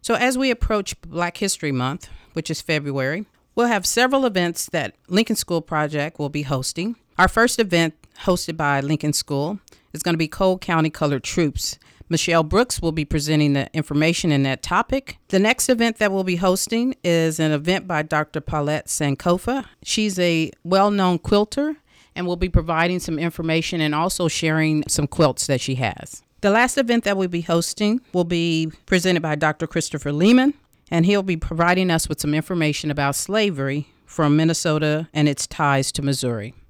So as we approach Black History Month, which is February, we'll have several events that Lincoln School Project will be hosting. Our first event, hosted by Lincoln School, is going to be Cole County Colored Troops. Michelle Brooks will be presenting the information in that topic. The next event that we'll be hosting is an event by Dr. Paulette Sankofa. She's a well-known quilter and will be providing some information and also sharing some quilts that she has. The last event that we'll be hosting will be presented by Dr. Christopher Lehman, and he'll be providing us with some information about slavery from Minnesota and its ties to Missouri.